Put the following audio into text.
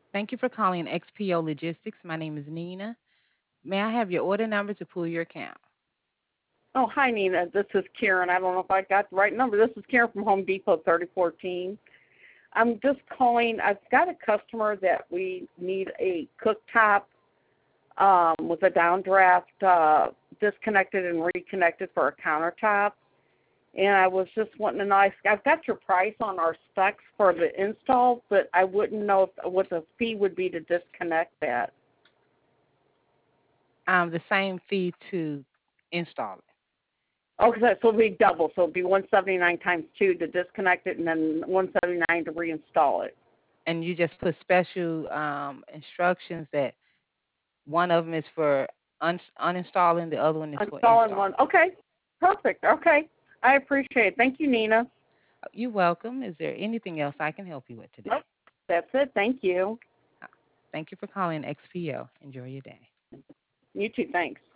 Thank you for calling XPO Logistics. My name is Nina. May I have your order number to pull your account? Oh, hi, Nina. This is Karen. I don't know if I got the right number. This is Karen from Home Depot 3014. I'm just calling. I've got a customer that we need a cooktop with a downdraft disconnected and reconnected for a countertop. And I was just wanting to know, I've got your price on our specs for the install, but I wouldn't know what the fee would be to disconnect that. The same fee to install it. Oh, so it'll be double. So it'll be 179 times 2 to disconnect it, and then 179 to reinstall it. And you just put special instructions that one of them is for uninstalling, the other one is for Installing one. installing. Okay, perfect. Okay, I appreciate it. Thank you, Nina. You're welcome. Is there anything else I can help you with today? Nope, that's it. Thank you. Uh, Thank you for calling XPO. Enjoy your day. You too. Thanks.